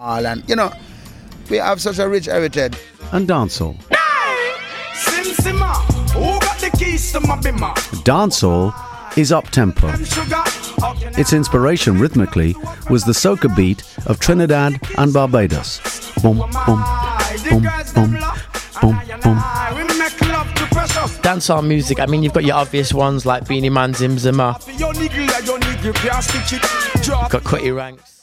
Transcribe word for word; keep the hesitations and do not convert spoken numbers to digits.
And, you know, we have such a rich heritage. And dancehall. Dancehall is up-tempo. Its inspiration rhythmically was the soca beat of Trinidad and Barbados. Boom, boom, boom, boom, boom, boom. Dancehall music, I mean, you've got your obvious ones like Beenie Man, Zim Zimmer. You've got Cutty Ranks.